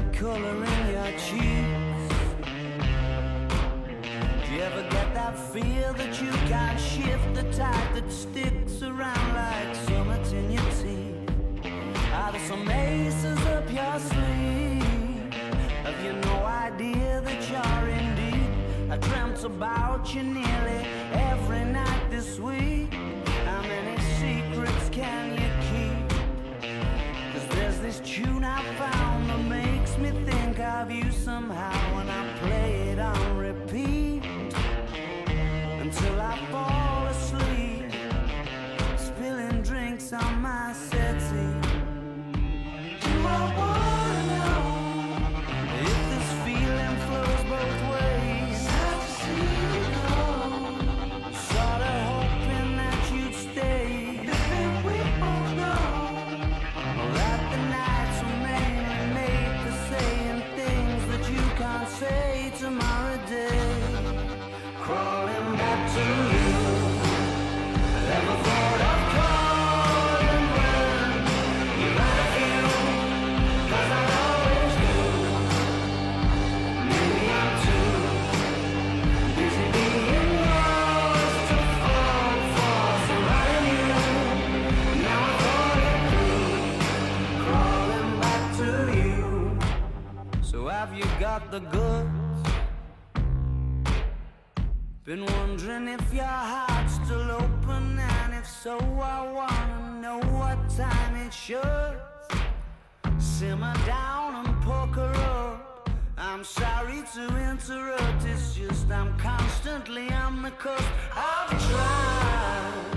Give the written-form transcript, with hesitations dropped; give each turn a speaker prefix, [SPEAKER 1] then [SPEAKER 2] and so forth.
[SPEAKER 1] color in your cheeks? Do you ever get that feel that you can't shift, the tide that sticks around like summits in your teeth? Are there some aces up your sleeve? Have you no idea that you're in deep? I dreamt about you nearly every night this week. How many secrets can you keep? 'Cause there's this tune I found that makes me think of you somehow, and I play it on repeat until I fall asleep, spilling drinks on my settee. Do I wanna know if this feeling flows both ways? Sad to see you go, sorta hoping that you'd stay. Then we both know that the nights were mainly made for saying things that you can't say tomorrow day. Crawling back to you, never thought of calling when you're out of you, 'cause I always do. Maybe I'm too busy being yours to fall for somebody new. Now I thought it through, crawling back to you. So have you got the goods? Been wondering if your heart's still open, and if so, I wanna know what time it should. Simmer down and poker up. I'm sorry to interrupt, it's just I'm constantly on the cusp. I've tried